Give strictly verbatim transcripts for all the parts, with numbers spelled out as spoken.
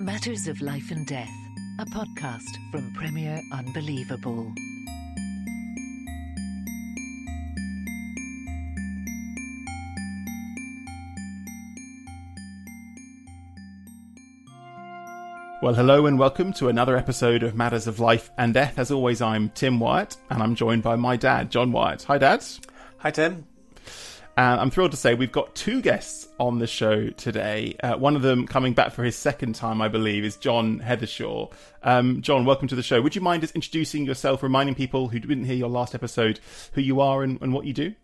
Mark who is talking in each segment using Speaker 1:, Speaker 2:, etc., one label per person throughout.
Speaker 1: Matters of Life and Death, a podcast from Premier Unbelievable.
Speaker 2: Well, hello and welcome to another episode of Matters of Life and Death. As always, I'm Tim Wyatt, and I'm joined by my dad, John Wyatt. Hi, Dad.
Speaker 3: Hi, Tim.
Speaker 2: And I'm thrilled to say we've got two guests on the show today. Uh, one of them coming back for his second time, I believe, is John Heathershaw. Um, John, welcome to the show. Would you mind just introducing yourself, reminding people who didn't hear your last episode who you are and, and what you do?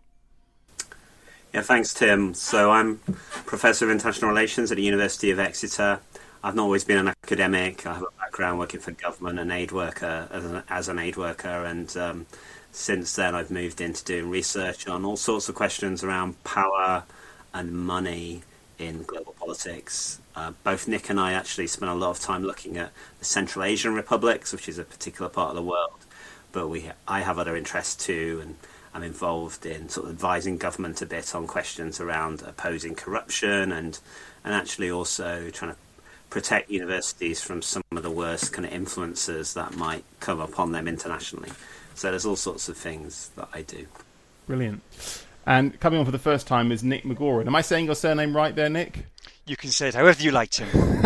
Speaker 4: Yeah, thanks, Tim. So I'm Professor of International Relations at the University of Exeter. I've not always been an academic. I have a background working for government and aid worker as an, as an aid worker, and um, since then I've moved into doing research on all sorts of questions around power and money in global politics. Uh, both Nick and I actually spent a lot of time looking at the Central Asian republics, which is a particular part of the world, but we I have other interests too, and I'm involved in sort of advising government a bit on questions around opposing corruption and and actually also trying to protect universities from some of the worst kind of influences that might come upon them internationally. So there's all sorts of things that I do.
Speaker 2: Brilliant. And coming on for the first time is Nick McGoran. Am I saying your surname right there, Nick?
Speaker 3: You can say it however you like, Tim.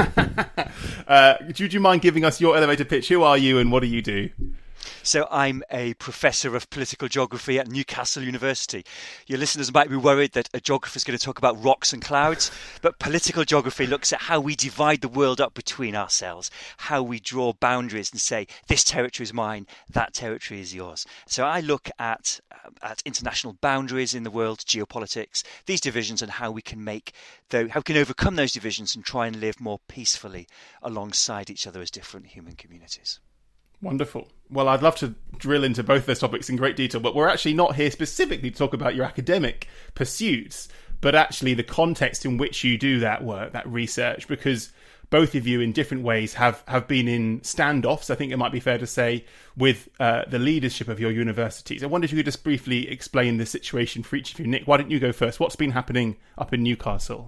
Speaker 2: uh, do, do you mind giving us your elevator pitch? Who are you and what do you do?
Speaker 3: So I'm a professor of political geography at Newcastle University. Your listeners might be worried that a geographer is going to talk about rocks and clouds, but political geography looks at how we divide the world up between ourselves, how we draw boundaries and say, this territory is mine, that territory is yours. So I look at, uh, at international boundaries in the world, geopolitics, these divisions, and how we can make, though, how we can overcome those divisions and try and live more peacefully alongside each other as different human communities.
Speaker 2: Wonderful. Well, I'd love to drill into both those topics in great detail, but we're actually not here specifically to talk about your academic pursuits, but actually the context in which you do that work, that research, because both of you in different ways have, have been in standoffs, I think it might be fair to say, with uh, the leadership of your universities. I wonder if you could just briefly explain the situation for each of you. Nick, why don't you go first? What's been happening up in Newcastle?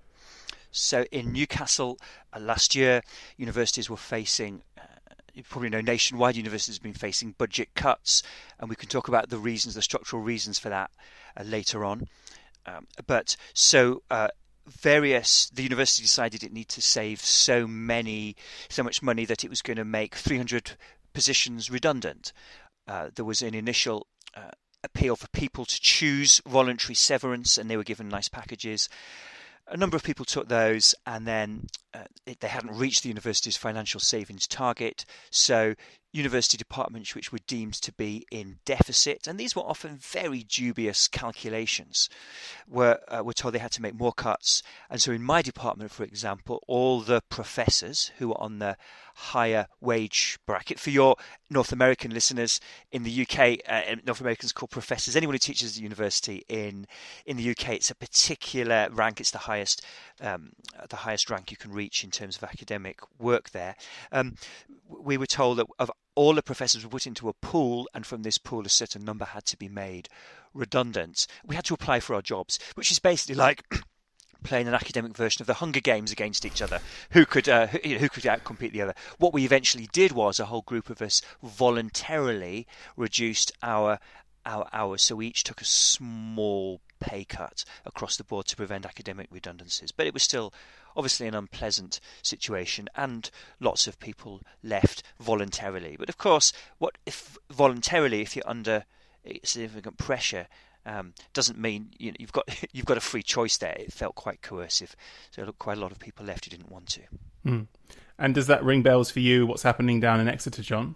Speaker 3: So in Newcastle uh, last year, universities were facing uh, you probably know nationwide universities have been facing budget cuts, and we can talk about the reasons, the structural reasons for that uh, later on. Um, but so uh, various, the university decided it needed to save so many, so much money that it was going to make three hundred positions redundant. Uh, there was an initial uh, appeal for people to choose voluntary severance, and they were given nice packages. A number of people took those, and then uh, it, they hadn't reached the university's financial savings target. So university departments which were deemed to be in deficit, and these were often very dubious calculations, were, uh, were told they had to make more cuts. And so in my department, for example, all the professors who were on the higher wage bracket, for your North American listeners, in the U K, uh, North Americans call professors anyone who teaches at the university. In in the U K, it's a particular rank. It's the highest um, the highest rank you can reach in terms of academic work there. Um, we were told that of all the professors were put into a pool, and from this pool a certain number had to be made redundant. We had to apply for our jobs, which is basically like playing an academic version of the Hunger Games against each other. Who could uh, who, you know, who could outcompete the other? What we eventually did was a whole group of us voluntarily reduced our our hours, so we each took a small pay cut across the board to prevent academic redundancies. But it was still obviously an unpleasant situation, and lots of people left voluntarily. But of course, what if voluntarily, if you're under significant pressure, um, doesn't mean you know, you've got you've got a free choice there. It felt quite coercive, so quite a lot of people left who didn't want to.
Speaker 2: Mm. And does that ring bells for you? What's happening down in Exeter, John?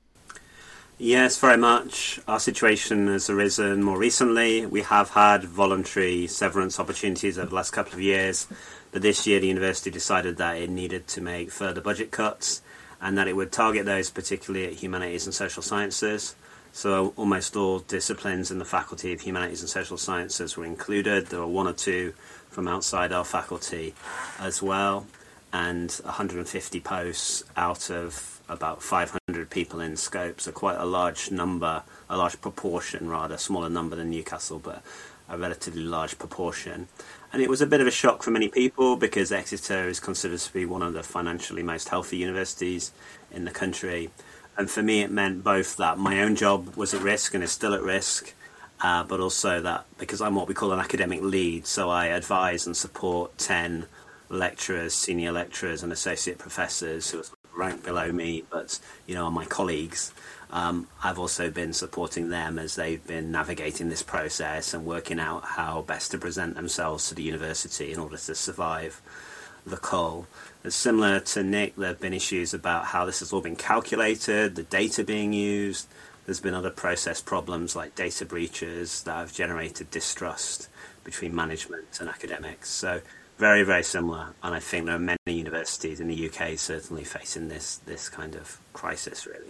Speaker 4: Yes, very much. Our situation has arisen more recently. We have had voluntary severance opportunities over the last couple of years, but this year the university decided that it needed to make further budget cuts, and that it would target those particularly at humanities and social sciences. So almost all disciplines in the Faculty of Humanities and Social Sciences were included. There were one or two from outside our faculty as well, and one hundred fifty posts out of about five hundred people in scope, so quite a large number, a large proportion rather, smaller number than Newcastle, but a relatively large proportion. And it was a bit of a shock for many people because Exeter is considered to be one of the financially most healthy universities in the country. And for me, it meant both that my own job was at risk and is still at risk, uh, but also that because I'm what we call an academic lead, so I advise and support ten lecturers, senior lecturers and associate professors who are ranked below me, but, you know, are my colleagues. Um, I've also been supporting them as they've been navigating this process and working out how best to present themselves to the university in order to survive the cull. It's similar to Nick, there have been issues about how this has all been calculated, the data being used. There's been other process problems like data breaches that have generated distrust between management and academics. So very, very similar. And I think there are many universities in the U K certainly facing this, this kind of crisis, really.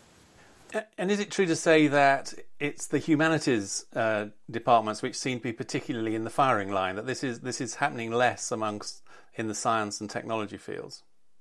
Speaker 5: And is it true to say that it's the humanities uh, departments which seem to be particularly in the firing line, that this is this is happening less amongst in the science and technology fields?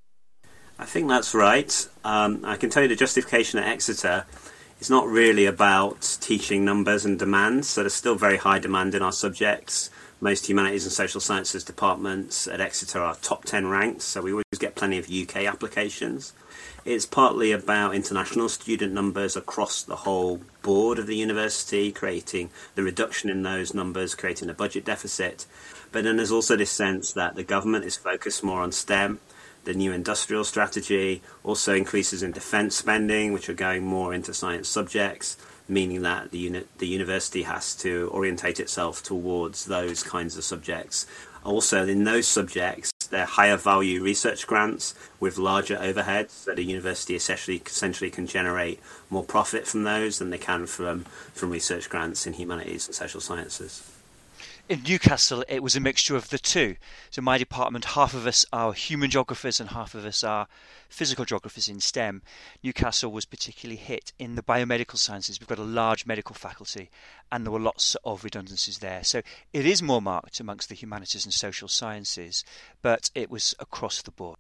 Speaker 4: I think that's right. Um, I can tell you the justification at Exeter is not really about teaching numbers and demands. So there's still very high demand in our subjects. Most humanities and social sciences departments at Exeter are top ten ranked, so we always get plenty of U K applications. It's partly about international student numbers across the whole board of the university, creating the reduction in those numbers, creating a budget deficit. But then there's also this sense that the government is focused more on STEM. The new industrial strategy also increases in defence spending, which are going more into science subjects, meaning that the, uni- the university has to orientate itself towards those kinds of subjects. Also, in those subjects, they're higher value research grants with larger overheads, so the university essentially, essentially can generate more profit from those than they can from, from research grants in humanities and social sciences.
Speaker 3: In Newcastle, it was a mixture of the two. So my department, half of us are human geographers and half of us are physical geographers in STEM. Newcastle was particularly hit in the biomedical sciences. We've got a large medical faculty and there were lots of redundancies there. So it is more marked amongst the humanities and social sciences, but it was across the board.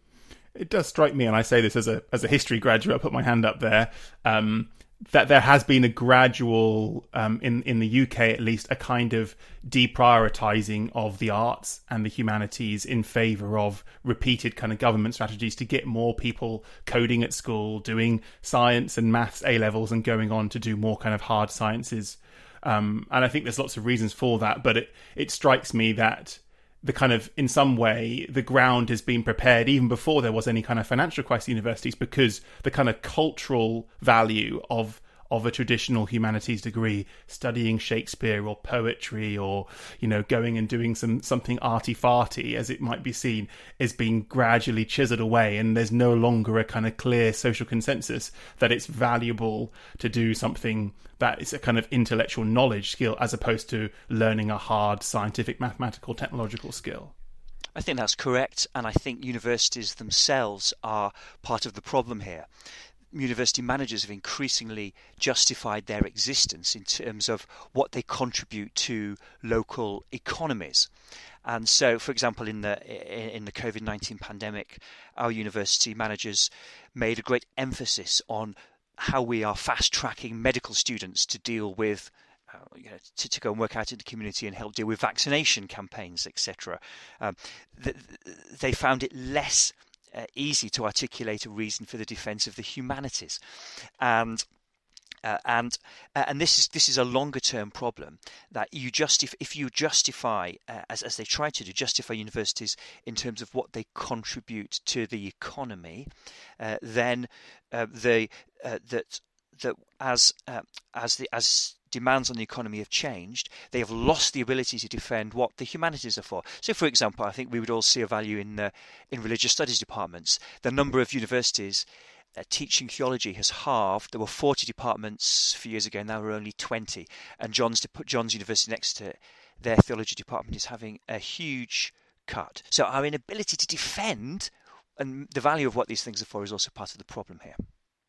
Speaker 2: It does strike me, and I say this as a as a history graduate, I put my hand up there, um, that there has been a gradual, um, in, in the U K at least, a kind of deprioritising of the arts and the humanities in favour of repeated kind of government strategies to get more people coding at school, doing science and maths A-levels and going on to do more kind of hard sciences. Um, and I think there's lots of reasons for that, but it, it strikes me that the kind of, in some way, the ground has been prepared even before there was any kind of financial crisis in universities, because the kind of cultural value of of a traditional humanities degree, studying Shakespeare or poetry or, you know, going and doing some something arty-farty, as it might be seen, is being gradually chiseled away, and there's no longer a kind of clear social consensus that it's valuable to do something that is a kind of intellectual knowledge skill as opposed to learning a hard scientific, mathematical, technological skill.
Speaker 3: I think that's correct, and I think universities themselves are part of the problem here. University managers have increasingly justified their existence in terms of what they contribute to local economies. And so, for example, in the in the COVID nineteen pandemic, our university managers made a great emphasis on how we are fast-tracking medical students to deal with Uh, you know, to, to go and work out in the community and help deal with vaccination campaigns, et cetera. Um, th- they found it less uh, easy to articulate a reason for the defence of the humanities, and uh, and uh, and this is this is a longer term problem that you justify if you justify uh, as as they try to do justify universities in terms of what they contribute to the economy, uh, then uh, they uh, that that as uh, as the as demands on the economy have changed, they have lost the ability to defend what the humanities are for. So, for example, I think we would all see a value in the, in religious studies departments. The number of universities uh, teaching theology has halved. There were forty departments a few years ago, now there are only twenty. And John's, John's University next to their theology department is having a huge cut. So our inability to defend and the value of what these things are for is also part of the problem here.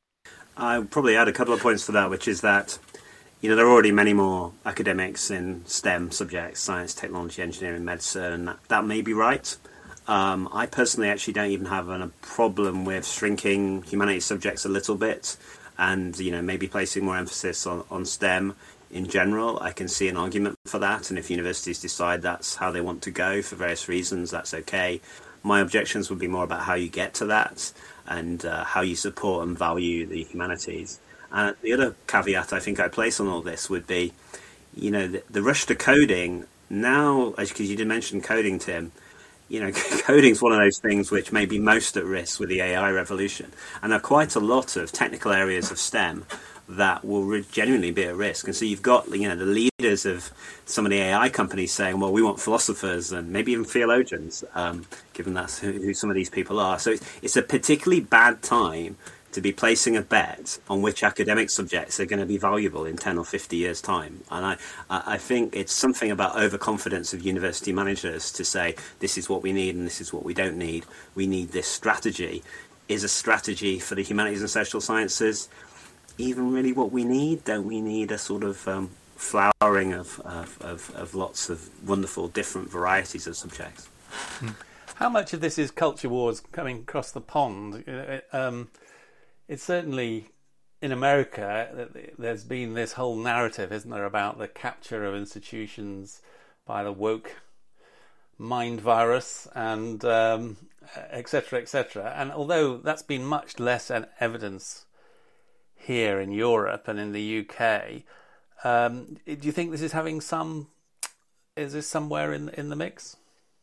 Speaker 4: I'll probably add a couple of points to that, which is that, you know, there are already many more academics in STEM subjects, science, technology, engineering, medicine, and that, that may be right. Um, I personally actually don't even have a problem with shrinking humanities subjects a little bit and, you know, maybe placing more emphasis on, on STEM. in general. I can see an argument for that, and if universities decide that's how they want to go for various reasons, that's okay. My objections would be more about how you get to that and uh, how you support and value the humanities. And the other caveat I think I place on all this would be, you know, the, the rush to coding now, because you did mention coding, Tim, you know, coding's one of those things which may be most at risk with the A I revolution. And there are quite a lot of technical areas of STEM that will re- genuinely be at risk. And so you've got, you know, the leaders of some of the A I companies saying, well, we want philosophers and maybe even theologians, um, given that's who, who some of these people are. So it's, it's a particularly bad time to be placing a bet on which academic subjects are going to be valuable in ten or fifty years' time. And I, I think it's something about overconfidence of university managers to say, this is what we need and this is what we don't need. We need this strategy. Is a strategy for the humanities and social sciences even really what we need? Don't we need a sort of um, flowering of, of, of, of lots of wonderful different varieties of subjects?
Speaker 5: How much of this is culture wars coming across the pond? Um, it's certainly in America, there's been this whole narrative, isn't there, about the capture of institutions by the woke mind virus and um, et cetera, et cetera. And although that's been much less an evidence here in Europe and in the U K, um, do you think this is having some? Is this somewhere in in the mix?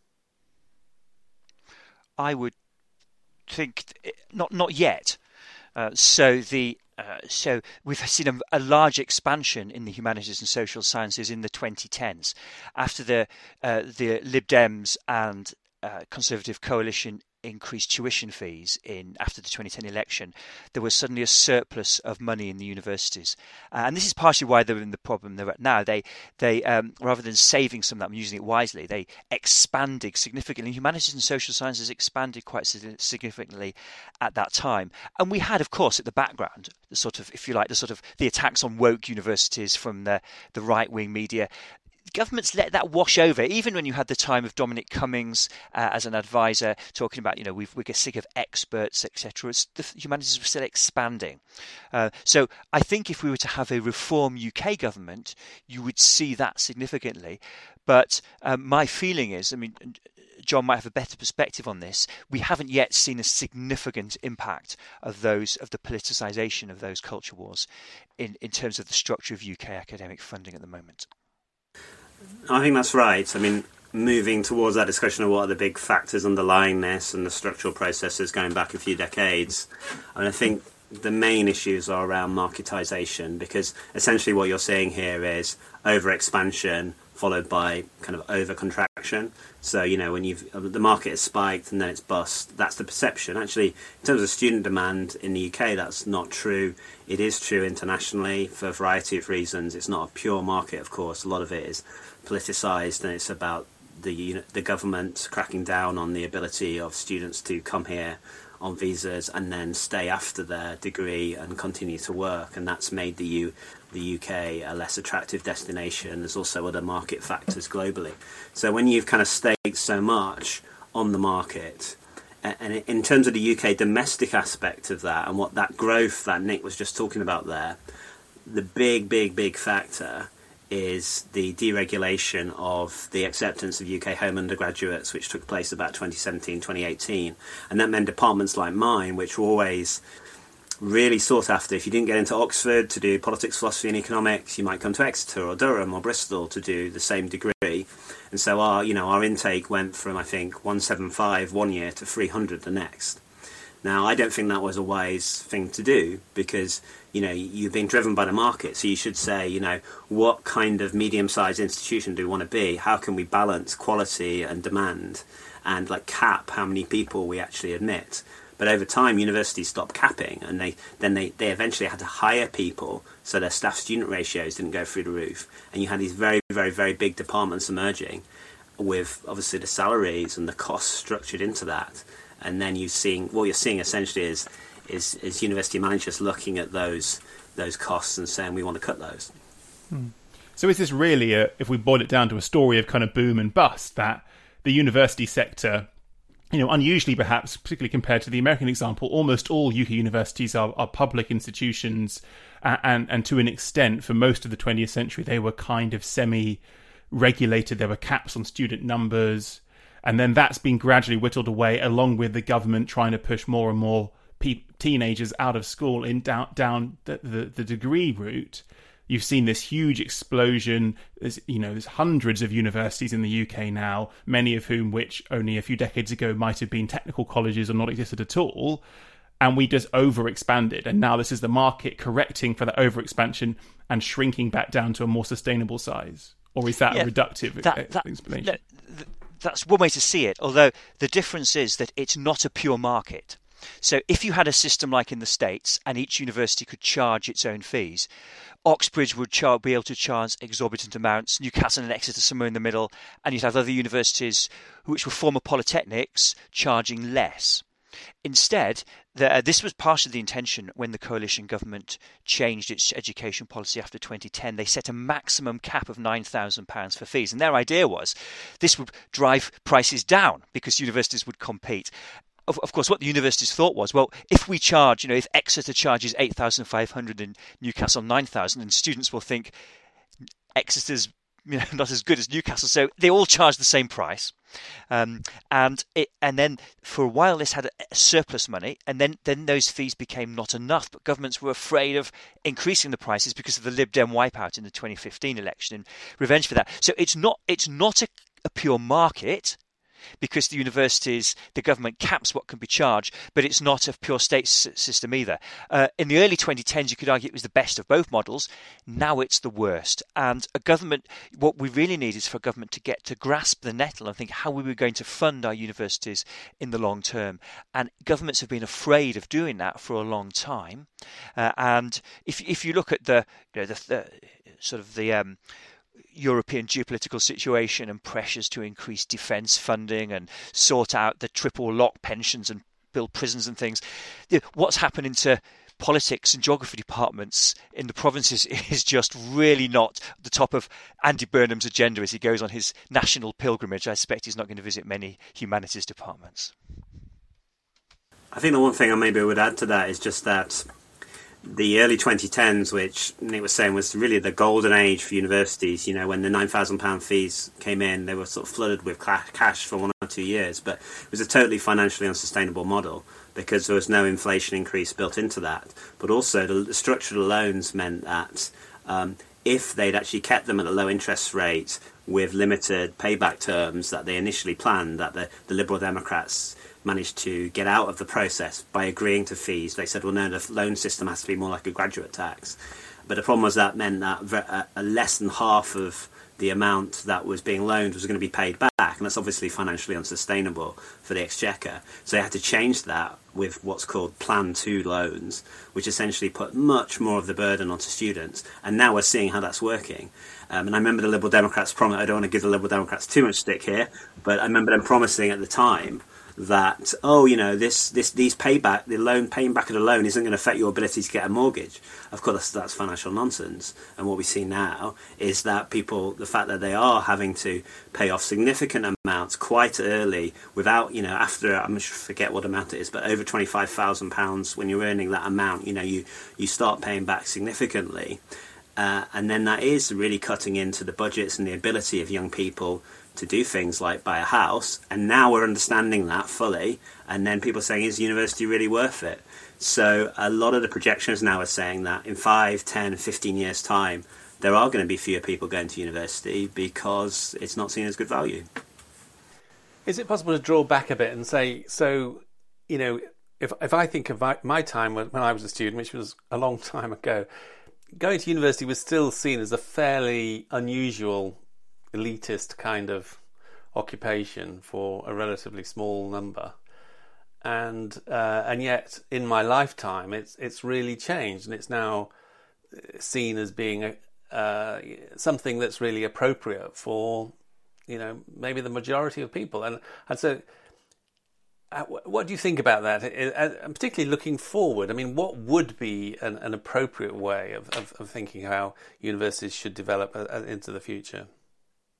Speaker 3: I would think not not yet. Uh, so the uh, so we've seen a, a large expansion in the humanities and social sciences in the twenty tens after the uh, the Lib Dems and uh, Conservative coalition increased tuition fees in after the twenty ten election. There was suddenly a surplus of money in the universities, uh, and this is partially why they're in the problem they're at now. They they um, rather than saving some of that and using it wisely, they expanded significantly. Humanities and social sciences expanded quite significantly at that time, and we had, of course, at the background the sort of, if you like, the sort of the attacks on woke universities from the the right wing media. Governments let that wash over, even when you had the time of Dominic Cummings uh, as an advisor talking about, you know, we've, we get sick of experts, et cetera. The humanities were still expanding. Uh, so I think if we were to have a reform U K government, you would see that significantly. But um, my feeling is, I mean, John might have a better perspective on this. We haven't yet seen a significant impact of those of the politicisation of those culture wars in, in terms of the structure of U K academic funding at the moment.
Speaker 4: I think that's right. I mean, moving towards that discussion of what are the big factors underlying this and the structural processes going back a few decades, I mean, I think the main issues are around marketisation, because essentially what you're seeing here is over-expansion followed by kind of over-contraction. So, you know, when you've the market has spiked and then it's bust, that's the perception. Actually, in terms of student demand in the U K, that's not true. It is true internationally for a variety of reasons. It's not a pure market, of course. A lot of it is politicised, and it's about the the government cracking down on the ability of students to come here on visas and then stay after their degree and continue to work, and that's made the U the U K a less attractive destination. There's also other market factors globally. So when you've kind of staked so much on the market, and in terms of the U K domestic aspect of that and what that growth that Nick was just talking about there, the big, big, big factor is the deregulation of the acceptance of U K home undergraduates, which took place about twenty seventeen, twenty eighteen. And that meant departments like mine, which were always really sought after. If you didn't get into Oxford to do politics, philosophy and economics, you might come to Exeter or Durham or Bristol to do the same degree. And so our, you know, our intake went from, I think, one seventy-five one year to three hundred the next. Now, I don't think that was a wise thing to do, because, you know, you've been driven by the market. So you should say, you know, what kind of medium-sized institution do we want to be? How can we balance quality and demand and, like, cap how many people we actually admit? But over time, universities stopped capping, and they then they, they eventually had to hire people so their staff-student ratios didn't go through the roof. And you had these very, very, very big departments emerging with, obviously, the salaries and the costs structured into that. And then you seeing what you're seeing essentially is, is is university managers looking at those those costs and saying we want to cut those.
Speaker 2: Hmm. So is this really, a, if we boil it down to a story of kind of boom and bust, that the university sector you know, unusually perhaps, particularly compared to the American example, almost all U K universities are, are public institutions, and, and and to an extent, for most of the twentieth century, they were kind of semi-regulated. There were caps on student numbers, and then that's been gradually whittled away, along with the government trying to push more and more pe- teenagers out of school in down down the, the, the degree route. You've seen this huge explosion. There's, you know, there's hundreds of universities in the U K now, many of whom which only a few decades ago might have been technical colleges or not existed at all. And we just overexpanded. And now this is the market correcting for that overexpansion and shrinking back down to a more sustainable size. Or is that yeah, a reductive
Speaker 3: that, that,
Speaker 2: explanation?
Speaker 3: No, that's one way to see it, although the difference is that it's not a pure market. So if you had a system like in the States and each university could charge its own fees, Oxbridge would char- be able to charge exorbitant amounts, Newcastle and Exeter somewhere in the middle, and you'd have other universities which were former polytechnics charging less. Instead, the, uh, this was partially the intention when the coalition government changed its education policy after twenty ten. They set a maximum cap of nine thousand pounds for fees. And their idea was this would drive prices down because universities would compete. Of, of course, what the universities thought was, well, if we charge, you know, if Exeter charges eight thousand five hundred and Newcastle nine thousand, and students will think Exeter's, you know, not as good as Newcastle, so they all charge the same price. Um, and it, and then for a while this had a, a surplus money, and then, then those fees became not enough. But governments were afraid of increasing the prices because of the Lib Dem wipeout in the twenty fifteen election and revenge for that. So it's not it's not a, a pure market, because the universities, the government caps what can be charged, but it's not a pure state s- system either. Uh, in the early twenty tens, you could argue it was the best of both models. Now it's the worst. And a government, what we really need is for a government to get to grasp the nettle and think, how are we going to fund our universities in the long term? And governments have been afraid of doing that for a long time. Uh, and if if you look at the, you know, the, the sort of the um, European geopolitical situation and pressures to increase defence funding and sort out the triple lock pensions and build prisons and things, what's happening to politics and geography departments in the provinces is just really not the top of Andy Burnham's agenda as he goes on his national pilgrimage. I suspect he's not going to visit many humanities departments.
Speaker 4: I think the one thing I maybe would add to that is just that the early twenty tens, which Nick was saying was really the golden age for universities, you know, when the nine thousand pounds fees came in, they were sort of flooded with cash for one or two years. But it was a totally financially unsustainable model because there was no inflation increase built into that. But also the, the structure of the loans meant that um, if they'd actually kept them at a low interest rate with limited payback terms that they initially planned, that the, the Liberal Democrats managed to get out of the process by agreeing to fees. They said, well, no, the loan system has to be more like a graduate tax. But the problem was that meant that a less than half of the amount that was being loaned was going to be paid back, and that's obviously financially unsustainable for the Exchequer. So they had to change that with what's called Plan two loans, which essentially put much more of the burden onto students. And now we're seeing how that's working. Um, and I remember the Liberal Democrats promised, I don't want to give the Liberal Democrats too much stick here, but I remember them promising at the time that, oh, you know, this, this, these payback, the loan, paying back of the loan isn't going to affect your ability to get a mortgage. Of course, that's, that's financial nonsense. And what we see now is that people, the fact that they are having to pay off significant amounts quite early without, you know, after, I'm sure, forget what amount it is, but over twenty-five thousand pounds, when you're earning that amount, you know, you, you start paying back significantly. Uh, and then that is really cutting into the budgets and the ability of young people to do things like buy a house. And now we're understanding that fully. And then people are saying, is university really worth it? So a lot of the projections now are saying that in five, ten, fifteen years' time, there are going to be fewer people going to university because it's not seen as good value.
Speaker 5: Is it possible to draw back a bit and say, so, you know, if if I think of my, my time when, when I was a student, which was a long time ago, going to university was still seen as a fairly unusual, elitist kind of occupation for a relatively small number, and uh, and yet in my lifetime it's it's really changed, and it's now seen as being a, uh, something that's really appropriate for, you know, maybe the majority of people. And and so, uh, what do you think about that? And particularly looking forward, I mean, what would be an, an appropriate way of, of, of thinking how universities should develop into the future?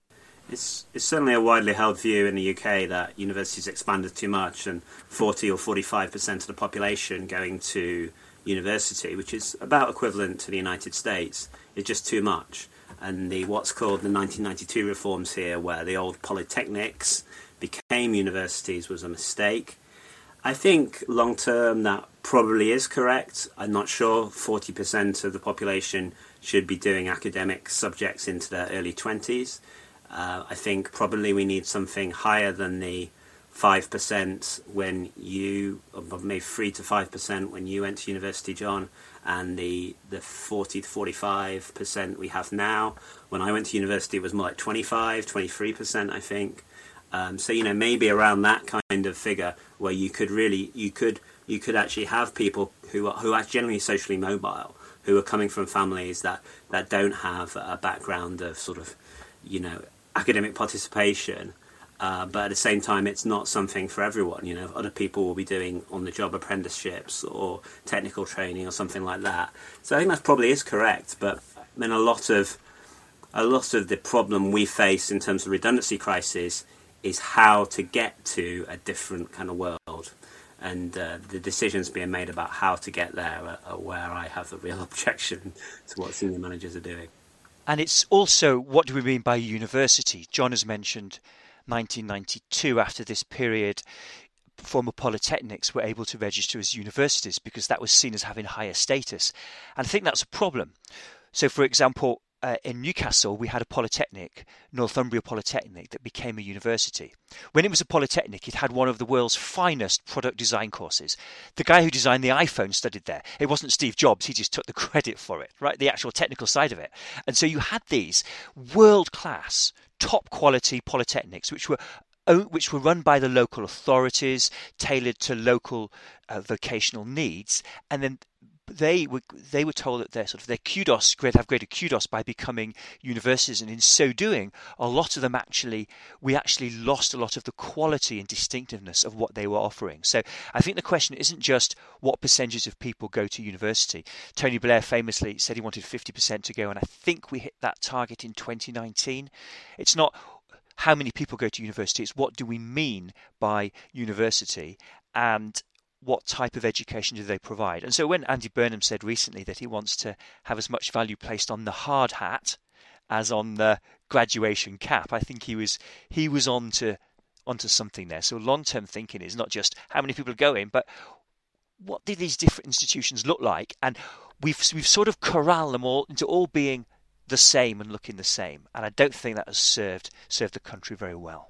Speaker 4: It's, it's certainly a widely held view in the U K that universities expanded too much, and forty or forty-five percent of the population going to university, which is about equivalent to the United States, is just too much. And the what's called the nineteen ninety-two reforms here, where the old polytechnics became universities, was a mistake. I think long term that probably is correct. I'm not sure forty percent of the population should be doing academic subjects into their early twenties. Uh, I think probably we need something higher than the five percent when you, or maybe three to five percent when you went to university, John, and the, the forty to forty-five percent we have now. When I went to university, it was more like twenty-five, twenty-three percent, I think. Um, so, you know, maybe around that kind of figure where you could really, you could you could actually have people who are, who are generally socially mobile, who are coming from families that, that don't have a background of sort of, you know, academic participation, uh, but at the same time, it's not something for everyone. You know, other people will be doing on-the-job apprenticeships or technical training or something like that. So I think that probably is correct. But I mean, a lot of a lot of the problem we face in terms of redundancy crisis is how to get to a different kind of world, and uh, the decisions being made about how to get there are, are where I have the real objection to what senior managers are doing.
Speaker 3: And it's also, what do we mean by university? John has mentioned nineteen ninety-two. After this period, former polytechnics were able to register as universities because that was seen as having higher status. And I think that's a problem. So, for example, uh, in Newcastle, we had a polytechnic, Northumbria Polytechnic, that became a university. When it was a polytechnic, it had one of the world's finest product design courses. The guy who designed the iPhone studied there. It wasn't Steve Jobs, he just took the credit for it, right? The actual technical side of it. And so you had these world-class, top-quality polytechnics, which were which were run by the local authorities, tailored to local uh, vocational needs, and then they were they were told that their sort of their kudos grade have greater kudos by becoming universities, and in so doing, a lot of them actually we actually lost a lot of the quality and distinctiveness of what they were offering. So I think the question isn't just what percentage of people go to university. Tony Blair famously said he wanted fifty percent to go, and I think we hit that target in twenty nineteen. It's not how many people go to university, it's what do we mean by university, and what type of education do they provide. And so when Andy Burnham said recently that he wants to have as much value placed on the hard hat as on the graduation cap, I think he was he was on to onto something there. So long-term thinking is not just how many people are going, but what do these different institutions look like? And we've we've sort of corralled them all into all being the same and looking the same. And I don't think that has served served the country very well.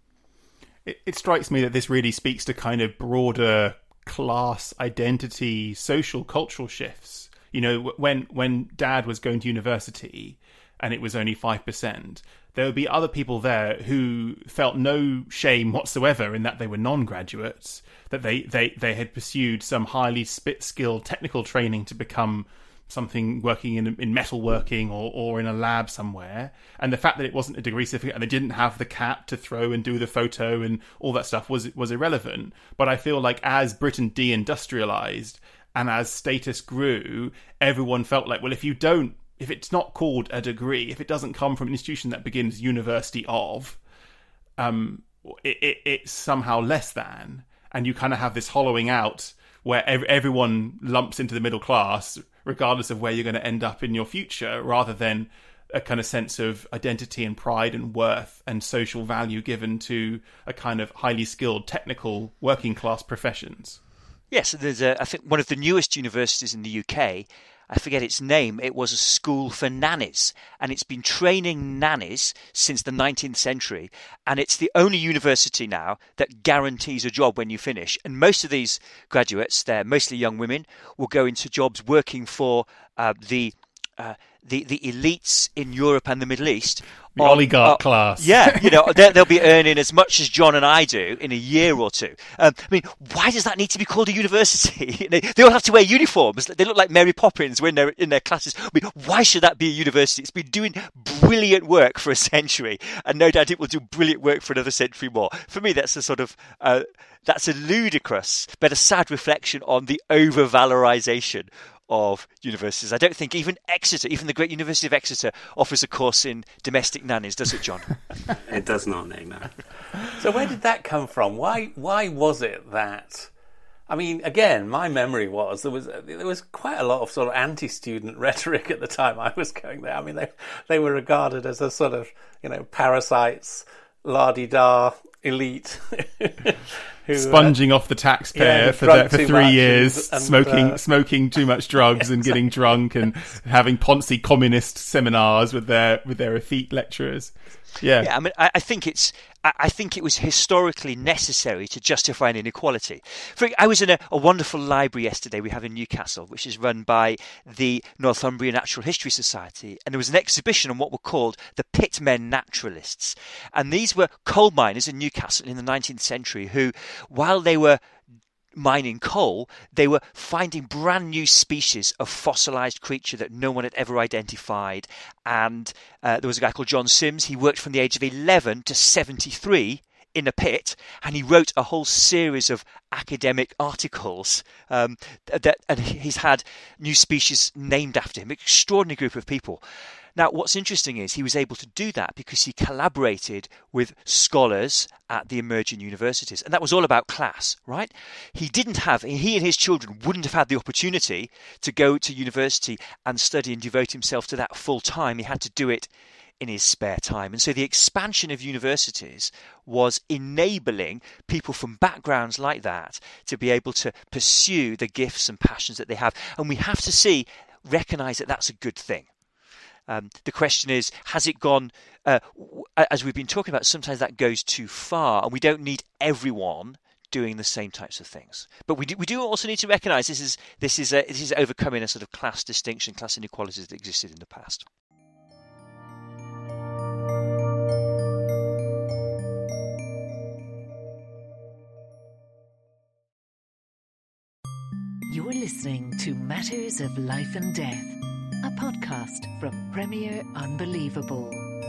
Speaker 2: It, it strikes me that this really speaks to kind of broader class identity, social, cultural shifts. You know, when when Dad was going to university and it was only five percent, there would be other people there who felt no shame whatsoever in that they were non-graduates, that they, they, they had pursued some highly skilled technical training to become something working in in metalworking or, or in a lab somewhere, and the fact that it wasn't a degree certificate and they didn't have the cap to throw and do the photo and all that stuff was was irrelevant. But I feel like as Britain deindustrialized and as status grew, everyone felt like, well, if you don't, if it's not called a degree, if it doesn't come from an institution that begins university of, um, it, it, it's somehow less than, and you kind of have this hollowing out where ev- everyone lumps into the middle class, regardless of where you're going to end up in your future, rather than a kind of sense of identity and pride and worth and social value given to a kind of highly skilled technical working class professions.
Speaker 3: Yes, there's a, I think one of the newest universities in the U K, I forget its name, it was a school for nannies, and it's been training nannies since the nineteenth century, and it's the only university now that guarantees a job when you finish. And most of these graduates, they're mostly young women, will go into jobs working for uh, the uh, the the elites in Europe and the Middle East.
Speaker 2: The
Speaker 3: on,
Speaker 2: oligarch
Speaker 3: uh,
Speaker 2: class.
Speaker 3: Yeah, you know, they'll be earning as much as John and I do in a year or two. Um, I mean, why does that need to be called a university? they, they all have to wear uniforms. They look like Mary Poppins when they're in their classes. I mean, why should that be a university? It's been doing brilliant work for a century, and no doubt it will do brilliant work for another century more. For me, that's a sort of uh, that's a ludicrous but a sad reflection on the over-valorization of universities. I don't think even Exeter, even the great University of Exeter, offers a course in domestic nannies, does it, John?
Speaker 4: It does not, Nick, no.
Speaker 5: So where did that come from? Why why was it that... I mean, again, my memory was there was there was quite a lot of sort of anti-student rhetoric at the time I was going there. I mean, they they were regarded as a sort of, you know, parasites, la-di-da elite. who,
Speaker 2: Sponging uh, off the taxpayer
Speaker 5: yeah,
Speaker 2: for the, for three years,
Speaker 5: and, and,
Speaker 2: smoking
Speaker 5: uh,
Speaker 2: smoking too much drugs and getting drunk and having Ponzi communist seminars with their with their effete lecturers. Yeah,
Speaker 3: yeah. I mean, I, I think it's. I think it was historically necessary to justify an inequality. For, I was in a, a wonderful library yesterday we have in Newcastle, which is run by the Northumbria Natural History Society, and there was an exhibition on what were called the Pitmen Naturalists. And these were coal miners in Newcastle in the nineteenth century who, while they were mining coal, they were finding brand new species of fossilized creature that no one had ever identified. And uh, there was a guy called John Sims. He worked from the age of eleven to seventy-three in a pit, and he wrote a whole series of academic articles um, that, and he's had new species named after him. Extraordinary group of people. Now, what's interesting is he was able to do that because he collaborated with scholars at the emerging universities. And that was all about class, right? He didn't have, he and his children wouldn't have had the opportunity to go to university and study and devote himself to that full time. He had to do it in his spare time. And so the expansion of universities was enabling people from backgrounds like that to be able to pursue the gifts and passions that they have. And we have to see, recognize that that's a good thing. Um, the question is, has it gone, uh, as we've been talking about, sometimes that goes too far, and we don't need everyone doing the same types of things. But we do, we do also need to recognise this is this is a, this is overcoming a sort of class distinction, class inequalities that existed in the past.
Speaker 1: You're listening to Matters of Life and Death, a podcast from Premier Unbelievable.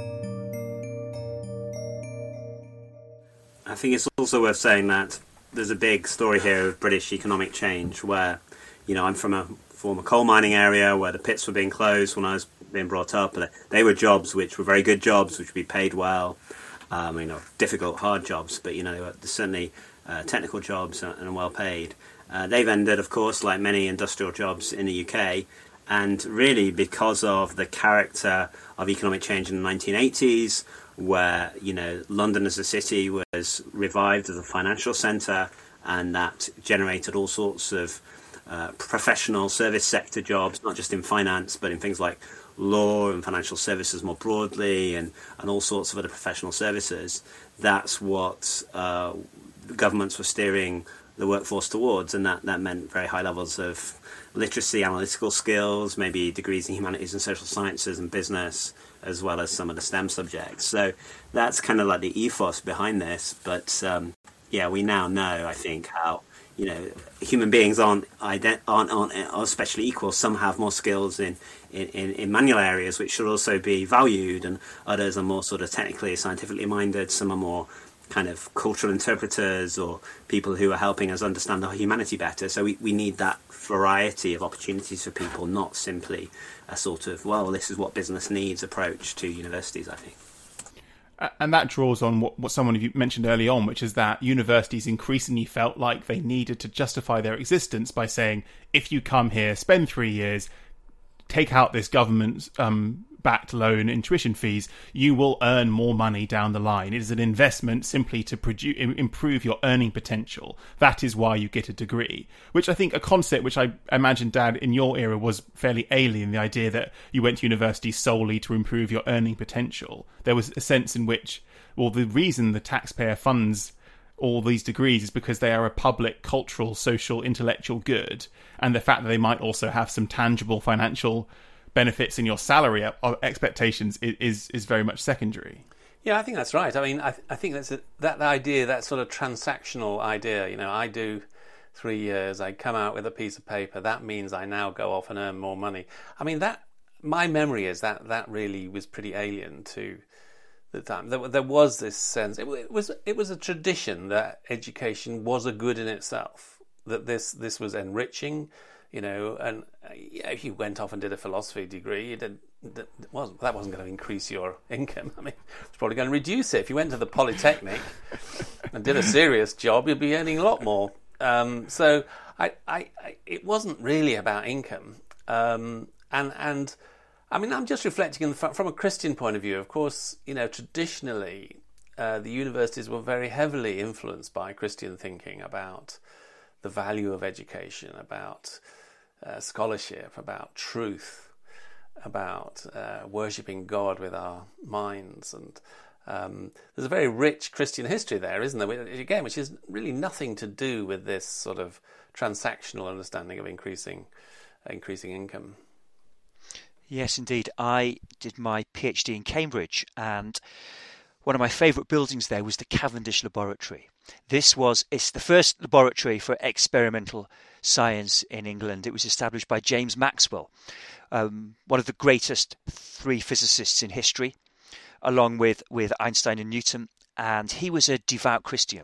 Speaker 4: I think it's also worth saying that there's a big story here of British economic change where, you know, I'm from a former coal mining area where the pits were being closed when I was being brought up. They were jobs which were very good jobs, which would be paid well, um, you know, difficult, hard jobs, but, you know, they were certainly uh, technical jobs and well paid. Uh, they've ended, of course, like many industrial jobs in the U K, and really because of the character of economic change in the nineteen eighties, where, you know, London as a city was revived as a financial centre, and that generated all sorts of uh, professional service sector jobs, not just in finance, but in things like law and financial services more broadly, and, and all sorts of other professional services. That's what uh, governments were steering the workforce towards, and that, that meant very high levels of literacy, analytical skills, maybe degrees in humanities and social sciences and business, as well as some of the STEM subjects. So that's kind of like the ethos behind this. But um, yeah, we now know, I think, how, you know, human beings aren't ident- aren't, aren't, aren't especially equal. Some have more skills in, in, in manual areas, which should also be valued, and others are more sort of technically, scientifically minded. Some are more kind of cultural interpreters or people who are helping us understand our humanity better. So we, we need that variety of opportunities for people, not simply a sort of, well, this is what business needs approach to universities, I think.
Speaker 2: And that draws on what, what someone of you mentioned early on, which is that universities increasingly felt like they needed to justify their existence by saying, if you come here, spend three years, take out this government um, backed loan and tuition fees, you will earn more money down the line. It is an investment simply to produce, improve your earning potential. That is why you get a degree, which I think a concept which I imagine, Dad, in your era was fairly alien, the idea that you went to university solely to improve your earning potential. There was a sense in which, well, the reason the taxpayer funds all these degrees is because they are a public, cultural, social, intellectual good, and the fact that they might also have some tangible financial benefits in your salary expectations is is very much secondary.
Speaker 5: Yeah, I think that's right. I mean, I, th- I think that's a, that idea, that sort of transactional idea. You know, I do three years, I come out with a piece of paper. That means I now go off and earn more money. I mean, that my memory is that that really was pretty alien to the time. There, there was this sense. It, it was it was a tradition that education was a good in itself. That this this was enriching. you know, and uh, yeah, if you went off and did a philosophy degree, you did, that wasn't that wasn't going to increase your income. I mean, it's probably going to reduce it. If you went to the Polytechnic and did a serious job, you'd be earning a lot more. Um, so I, I, I, it wasn't really about income. Um, and and I mean, I'm just reflecting in the, from a Christian point of view. Of course, you know, traditionally uh, the universities were very heavily influenced by Christian thinking about the value of education, about uh, scholarship, about truth, about uh, worshipping God with our minds. And um, there's a very rich Christian history there, isn't there? Again, which is really nothing to do with this sort of transactional understanding of increasing increasing income.
Speaker 3: Yes, indeed. I did my PhD in Cambridge, and one of my favourite buildings there was the Cavendish Laboratory. This was it's the first laboratory for experimental science in England. It was established by James Maxwell, um, one of the greatest three physicists in history, along with, with Einstein and Newton. And he was a devout Christian.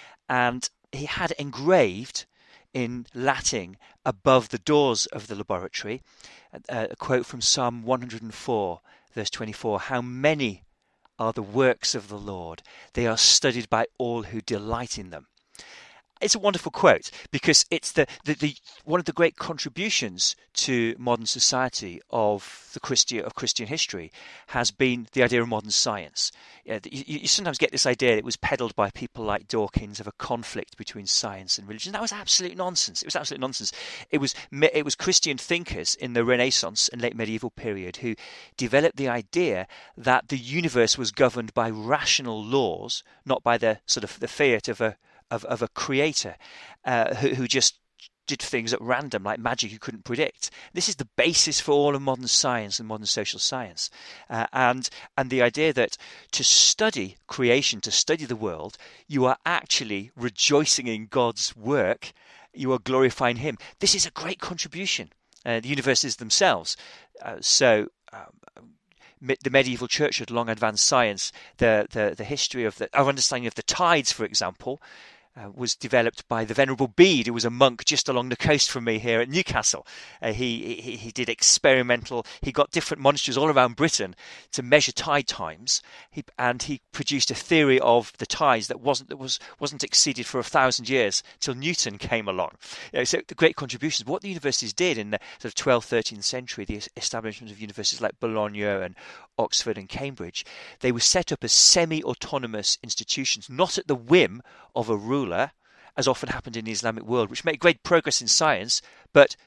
Speaker 3: And he had engraved in Latin above the doors of the laboratory a, a quote from Psalm one hundred four, verse twenty-four, "How many are the works of the Lord. They are studied by all who delight in them." It's a wonderful quote because it's the, the, the one of the great contributions to modern society of the Christian of Christian history has been the idea of modern science. You, you, you sometimes get this idea that it was peddled by people like Dawkins of a conflict between science and religion. That was absolute nonsense. It was absolute nonsense. It was it was Christian thinkers in the Renaissance and late medieval period who developed the idea that the universe was governed by rational laws, not by the sort of the fiat of a Of, of a creator uh, who, who just did things at random, like magic you couldn't predict. This is the basis for all of modern science and modern social science. Uh, and and the idea that to study creation, to study the world, you are actually rejoicing in God's work, you are glorifying him. This is a great contribution. Uh, the universities themselves. Uh, so... Um, the medieval church had long advanced science. The the, the history of the our understanding of the tides, for example, uh, was developed by the Venerable Bede, who was a monk just along the coast from me here at Newcastle. Uh, he, he he did experimental. He got different monasteries all around Britain to measure tide times. He and he produced a theory of the tides that wasn't that was wasn't exceeded for a thousand years till Newton came along. You know, so the great contributions. What the universities did in the sort of twelfth, thirteenth century, the establishment of universities like Bologna and Oxford and Cambridge, they were set up as semi-autonomous institutions, not at the whim of a ruler, as often happened in the Islamic world, which made great progress in science, but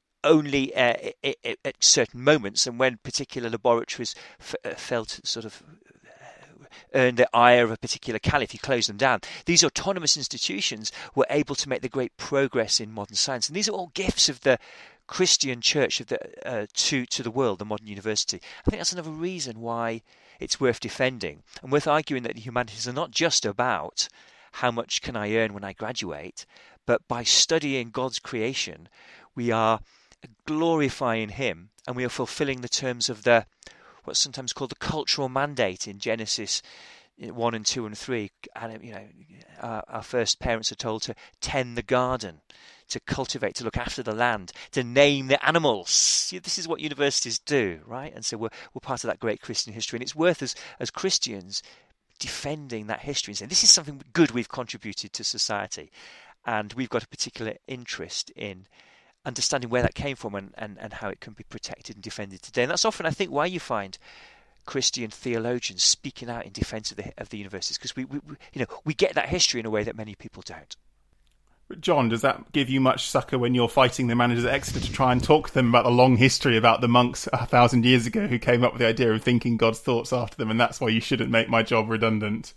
Speaker 3: only uh, at certain moments, and when particular laboratories f- felt sort of earn the ire of a particular caliph, he closed them down. These autonomous institutions were able to make the great progress in modern science, and these are all gifts of the Christian church of the uh, to to the world, the modern university. I think that's another reason why it's worth defending and worth arguing that the humanities are not just about how much can I earn when I graduate, but by studying God's creation, we are glorifying him and we are fulfilling the terms of the what's sometimes called the cultural mandate in Genesis one and two and three. And you know, our, our first parents are told to tend the garden, to cultivate, to look after the land, to name the animals. This is what universities do, right? And so we're we're part of that great Christian history, and it's worth us as Christians defending that history and saying this is something good we've contributed to society, and we've got a particular interest in understanding where that came from and, and, and how it can be protected and defended today. And that's often, I think, why you find Christian theologians speaking out in defence of the of the universities, because we, we, we you know we get that history in a way that many people don't.
Speaker 2: John, does that give you much succour when you're fighting the managers at Exeter to try and talk to them about the long history about the monks a thousand years ago who came up with the idea of thinking God's thoughts after them, and that's why you shouldn't make my job redundant?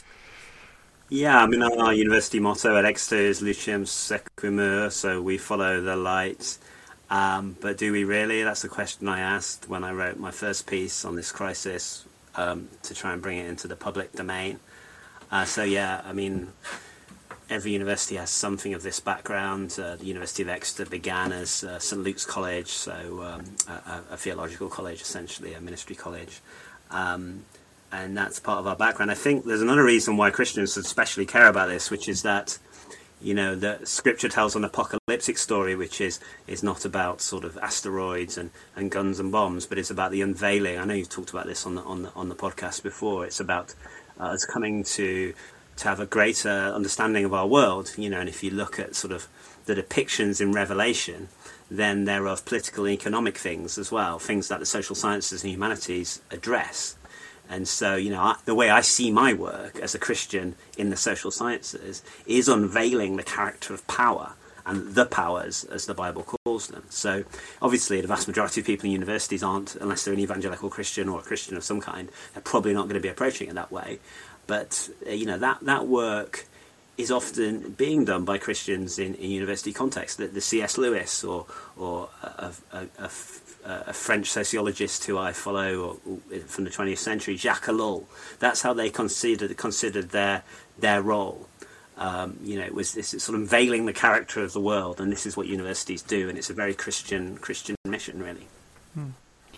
Speaker 4: Yeah, I mean, our university motto at Exeter is Lucem Sequamur, so we follow the light. Um, but do we really? That's the question I asked when I wrote my first piece on this crisis, um, to try and bring it into the public domain. Uh, so, yeah, I mean, every university has something of this background. Uh, the University of Exeter began as uh, Saint Luke's College, so um, a, a theological college, essentially, a ministry college. Um, and that's part of our background. I think there's another reason why Christians especially care about this, which is that You know, the scripture tells an apocalyptic story, which is is not about sort of asteroids and, and guns and bombs, but it's about the unveiling. I know you've talked about this on the on the, on the podcast before. It's about uh, us coming to to have a greater understanding of our world. You know, and if you look at sort of the depictions in Revelation, then they're of political and economic things as well, things that the social sciences and humanities address. And so, you know, I, the way I see my work as a Christian in the social sciences is unveiling the character of power and the powers, as the Bible calls them. So, obviously, the vast majority of people in universities aren't, unless they're an evangelical Christian or a Christian of some kind, they're probably not going to be approaching it that way. But, uh, you know, that, that work is often being done by Christians in, in university context. The, the C S Lewis or or a, a, a, a French sociologist who I follow or, from the twentieth century, Jacques Ellul. That's how they considered considered their their role. Um, you know, it was this sort of unveiling the character of the world, and this is what universities do, and it's a very Christian Christian mission, really.
Speaker 2: Hmm.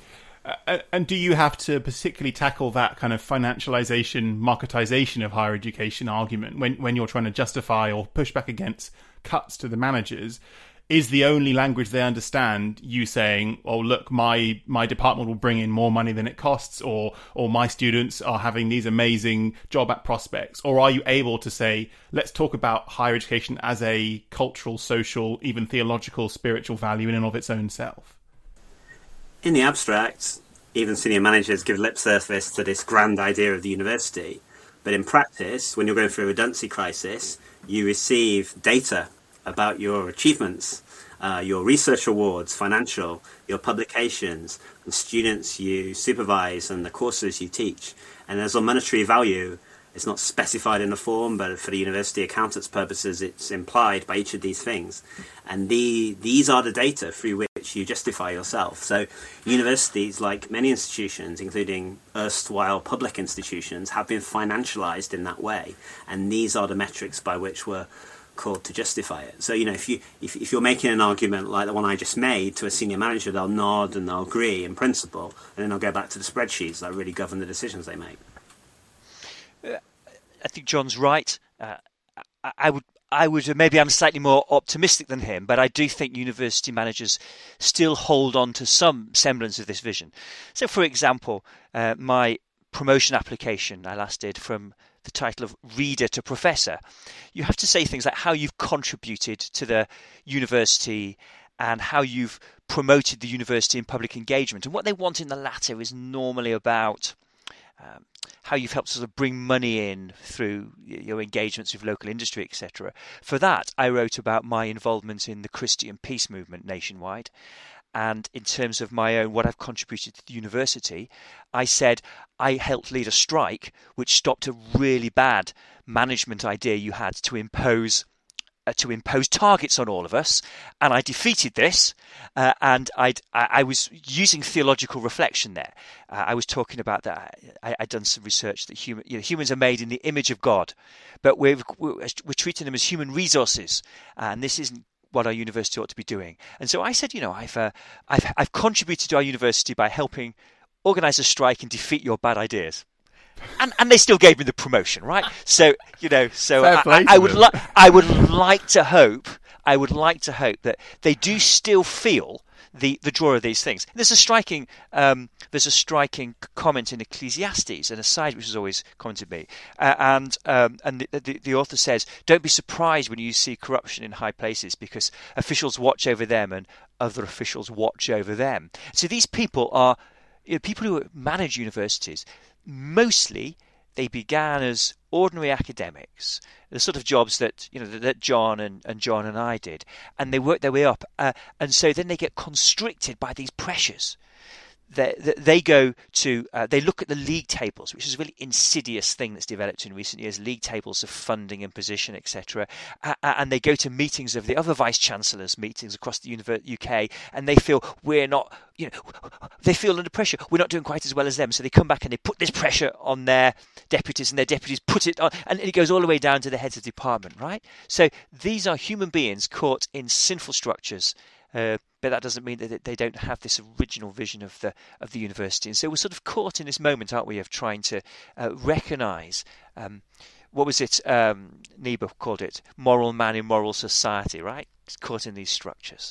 Speaker 2: Uh, and do you have to particularly tackle that kind of financialization, marketization of higher education argument when, when you're trying to justify or push back against cuts to the managers? Is the only language they understand you saying, oh, look, my my department will bring in more money than it costs, or or my students are having these amazing job at prospects? Or are you able to say, let's talk about higher education as a cultural, social, even theological, spiritual value in and of its own self?
Speaker 4: In the abstract, even senior managers give lip service to this grand idea of the university. But in practice, when you're going through a redundancy crisis, you receive data about your achievements, uh, your research awards, financial, your publications, the students you supervise and the courses you teach. And there's a monetary value. It's not specified in the form, but for the university accountants' purposes, it's implied by each of these things. And the, these are the data through which you justify yourself. So universities, like many institutions, including erstwhile public institutions, have been financialized in that way. And these are the metrics by which we're called to justify it. So, you know, if, you, if, if you're making an argument like the one I just made to a senior manager, they'll nod and they'll agree in principle, and then they'll go back to the spreadsheets that really govern the decisions they make.
Speaker 3: I think John's right. Uh, I, I would, I would maybe I'm slightly more optimistic than him, but I do think university managers still hold on to some semblance of this vision. So, for example, uh, my promotion application I last did from the title of reader to professor, you have to say things like how you've contributed to the university and how you've promoted the university in public engagement. And what they want in the latter is normally about Um, how you've helped sort of bring money in through your engagements with local industry, et cetera. For that, I wrote about my involvement in the Christian peace movement nationwide. And in terms of my own, what I've contributed to the university, I said I helped lead a strike which stopped a really bad management idea you had to impose uh, to impose targets on all of us, and I defeated this. Uh, and I'd, I, I was using theological reflection there. Uh, I was talking about that. I, I'd done some research that human, you know, humans are made in the image of God, but we're we're, we're treating them as human resources, and this isn't what our university ought to be doing. And so I said, you know, I've uh, I've I've contributed to our university by helping organise a strike and defeat your bad ideas. And and they still gave me the promotion, right? So, you know, so I, I, I would li- I would like to hope I would like to hope that they do still feel the, the draw of these things. There's a striking um, there's a striking comment in Ecclesiastes, an aside which has always commented me, uh, and um, and the, the the author says, don't be surprised when you see corruption in high places, because officials watch over them and other officials watch over them. So these people are, you know, people who manage universities. Mostly, they began as ordinary academics, the sort of jobs that you know that John and, and John and I did, and they worked their way up, uh, and so then they get constricted by these pressures. They, they go to, uh, they look at the league tables, which is a really insidious thing that's developed in recent years, league tables of funding and position, et cetera. Uh, and they go to meetings of the other vice-chancellors, meetings across the U K, and they feel we're not, you know, they feel under pressure. We're not doing quite as well as them. So they come back and they put this pressure on their deputies, and their deputies put it on, and it goes all the way down to the heads of department, right? So these are human beings caught in sinful structures. Uh, but that doesn't mean that they don't have this original vision of the of the university. And so we're sort of caught in this moment, aren't we, of trying to uh, recognise um, what was it? Um, Niebuhr called it moral man in moral society, right? It's caught in these structures.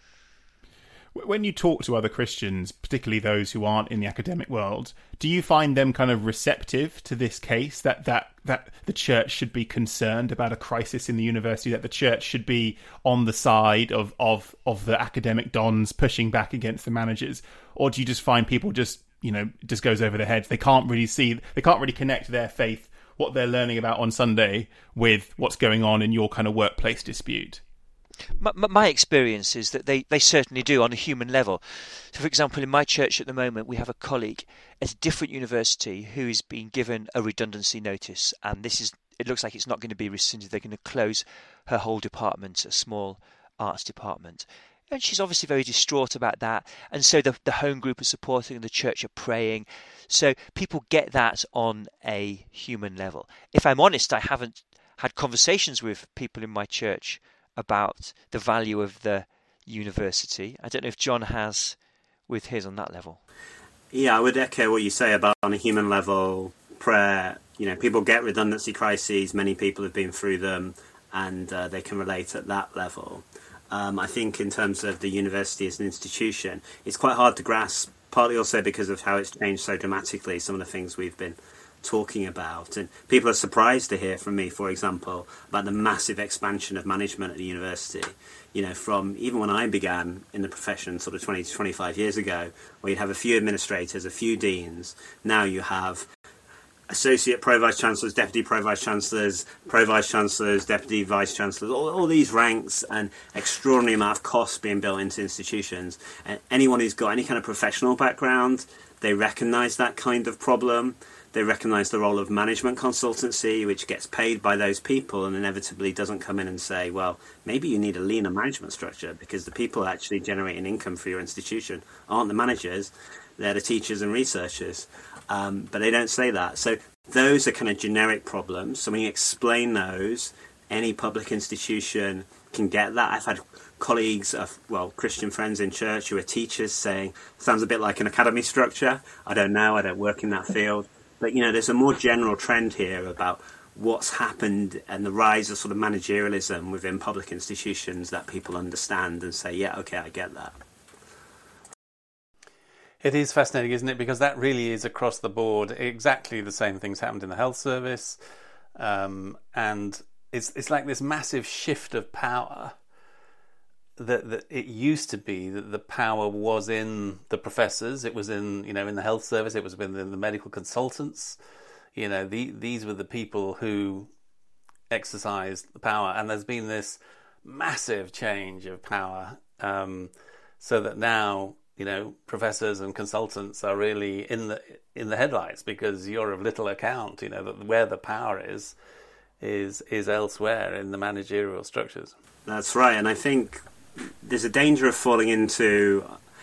Speaker 2: When you talk to other Christians, particularly those who aren't in the academic world, do you find them kind of receptive to this case, that, that, that the church should be concerned about a crisis in the university, that the church should be on the side of, of, of the academic dons pushing back against the managers? Or do you just find people just, you know, it just goes over their heads? They can't really see, they can't really connect their faith, what they're learning about on Sunday, with what's going on in your kind of workplace dispute?
Speaker 3: My, my experience is that they, they certainly do on a human level. So, for example, in my church at the moment, we have a colleague at a different university who is being given a redundancy notice, and this is it looks like it's not going to be rescinded. They're going to close her whole department, a small arts department. And she's obviously very distraught about that. And so the, the home group are supporting and the church are praying. So people get that on a human level. If I'm honest, I haven't had conversations with people in my church about the value of the university. I don't know if John has with his on that level.
Speaker 4: Yeah, I would echo what you say about on a human level, prayer. You know, people get redundancy crises. Many people have been through them, and uh, they can relate at that level. Um, I think in terms of the university as an institution, it's quite hard to grasp, partly also because of how it's changed so dramatically, some of the things we've been talking about. And people are surprised to hear from me, for example, about the massive expansion of management at the university. You know, from even when I began in the profession sort of twenty to twenty-five years ago, where you'd have a few administrators, a few deans. Now you have associate pro-vice chancellors, deputy pro-vice chancellors, pro-vice chancellors, deputy vice chancellors, all, all these ranks and extraordinary amount of costs being built into institutions. And anyone who's got any kind of professional background, they recognise that kind of problem. They recognise the role of management consultancy, which gets paid by those people and inevitably doesn't come in and say, well, maybe you need a leaner management structure, because the people actually generating income for your institution aren't the managers, they're the teachers and researchers. Um, but they don't say that. So those are kind of generic problems. So when you explain those, any public institution can get that. I've had colleagues, of, well, Christian friends in church who are teachers saying, sounds a bit like an academy structure. I don't know, I don't work in that field. But, you know, there's a more general trend here about what's happened and the rise of sort of managerialism within public institutions that people understand and say, yeah, okay, I get that.
Speaker 5: It is fascinating, isn't it? Because that really is across the board. Exactly the same things happened in the health service. Um, and it's it's like this massive shift of power that, that it used to be that the power was in the professors. It was in, you know, in the health service. It was in the medical consultants. You know, the, these were the people who exercised the power. And there's been this massive change of power, um, so that now, you know, professors and consultants are really in the in the headlights because you're of little account. You know, that where the power is is is elsewhere in the managerial structures. That's
Speaker 4: right, and I think there's a danger of falling into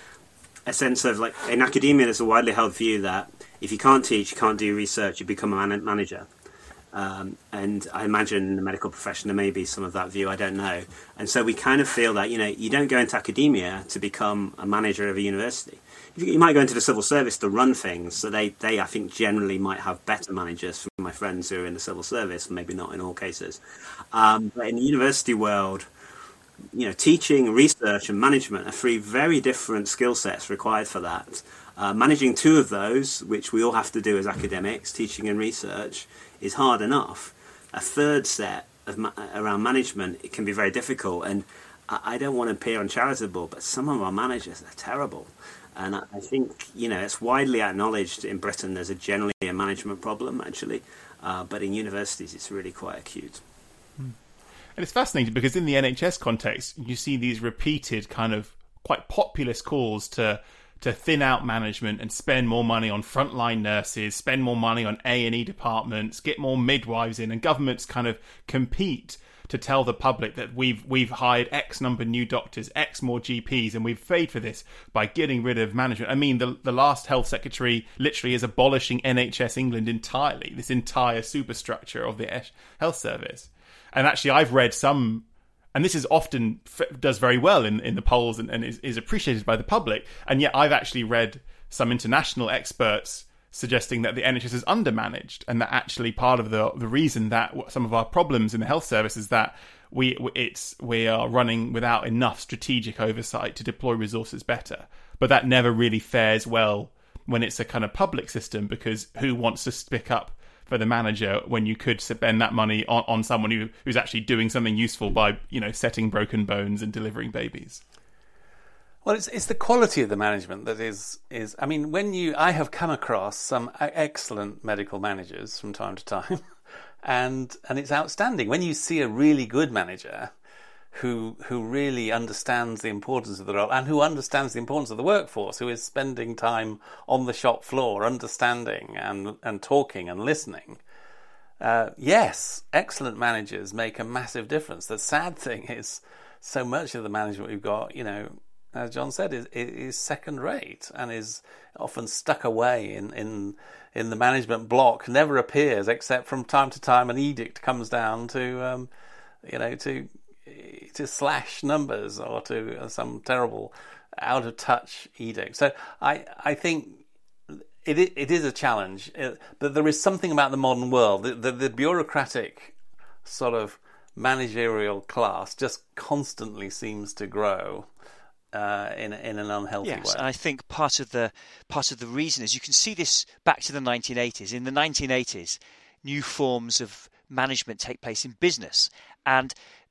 Speaker 4: a sense of, like, in academia there's a widely held view that if you can't teach, you can't do research, you become a man- manager. Um, and I imagine in the medical profession there may be some of that view, I don't know. And so we kind of feel that, you know, you don't go into academia to become a manager of a university. You might go into the civil service to run things, so they, they I think, generally might have better managers from my friends who are in the civil service, maybe not in all cases. Um, but in the university world, you know, teaching, research and management are three very different skill sets required for that. Uh, managing two of those, which we all have to do as academics, teaching and research, is hard enough. A third set of ma- around management, it can be very difficult. And I, I don't want to appear uncharitable, but some of our managers are terrible. And I, I think, you know, it's widely acknowledged in Britain there's a generally a management problem, actually. Uh, but in universities, it's really quite acute.
Speaker 2: Hmm. And it's fascinating because in the N H S context, you see these repeated kind of quite populist calls to to thin out management and spend more money on frontline nurses, spend more money on A and E departments, get more midwives in, and governments kind of compete to tell the public that we've we've hired X number of new doctors, X more G Ps, and we've paid for this by getting rid of management. I mean, the the last health secretary literally is abolishing N H S England entirely, this entire superstructure of the health service. And actually, I've read some, and this is often f- does very well in, in the polls and, and is, is appreciated by the public. And yet I've actually read some international experts suggesting that the N H S is undermanaged, and that actually part of the the reason that some of our problems in the health service is that we it's we are running without enough strategic oversight to deploy resources better. But that never really fares well when it's a kind of public system, because who wants to stick up for the manager when you could spend that money on, on someone who, who's actually doing something useful by, you know, setting broken bones and delivering babies?
Speaker 5: Well, it's it's the quality of the management that is is. I mean, when you, I have come across some excellent medical managers from time to time, and and it's outstanding when you see a really good manager who who really understands the importance of the role and who understands the importance of the workforce, who is spending time on the shop floor, understanding and and talking and listening. Uh, yes, excellent managers make a massive difference. The sad thing is, so much of the management we've got, you know, as John said, is is second rate and is often stuck away in, in in the management block, never appears except from time to time an edict comes down to um, you know to to slash numbers or to some terrible out of touch edict. So I I think it it is a challenge, but there is something about the modern world, the, the, the bureaucratic sort of managerial class just constantly seems to grow. Uh, in in an unhealthy
Speaker 3: yes,
Speaker 5: way.
Speaker 3: And I think part of the part of the reason is you can see this back to the nineteen eighties. In the nineteen eighties, new forms of management take place in business, and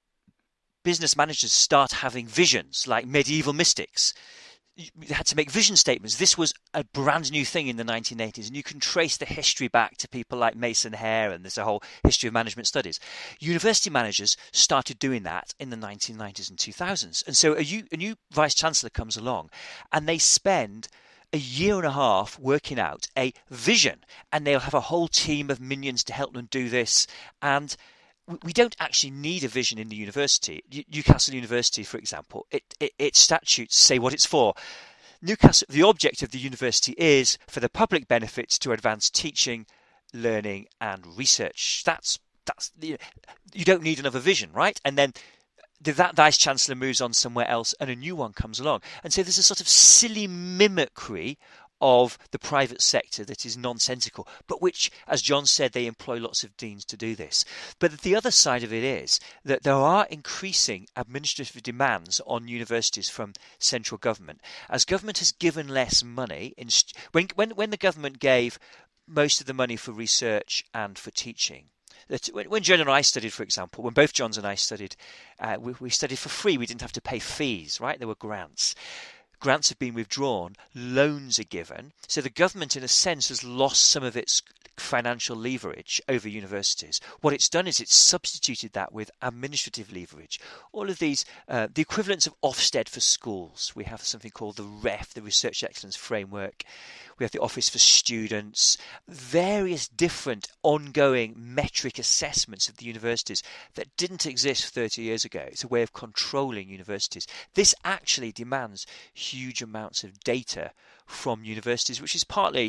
Speaker 3: business managers start having visions like medieval mystics. They had to make vision statements. This was a brand new thing in the nineteen eighties, and you can trace the history back to people like Mason Hare, and there's a whole history of management studies. University managers started doing that in the nineteen nineties and two thousands. And so a, U, a new vice-chancellor comes along, and they spend a year and a half working out a vision, and they'll have a whole team of minions to help them do this. And we don't actually need a vision in the university. Newcastle University, for example, it, it, its statutes say what it's for. Newcastle, the object of the university is for the public benefits to advance teaching, learning, and research. That's that's you don't need another vision, right? And then that vice chancellor moves on somewhere else, and a new one comes along. And so there's a sort of silly mimicry of the private sector that is nonsensical, but which, as John said, they employ lots of deans to do this. But the other side of it is that there are increasing administrative demands on universities from central government. As government has given less money, in st- when, when, when the government gave most of the money for research and for teaching, that when, when John and I studied, for example, when both Johns and I studied, uh, we, we studied for free. We didn't have to pay fees, right? There were grants. Grants have been withdrawn, loans are given. So the government, in a sense, has lost some of its financial leverage over universities. What it's done is it's substituted that with administrative leverage. All of these, uh, the equivalents of Ofsted for schools. We have something called the R E F, the Research Excellence Framework. We have the Office for Students, various different ongoing metric assessments of the universities that didn't exist thirty years ago. It's a way of controlling universities. This actually demands huge amounts of data from universities, which is partly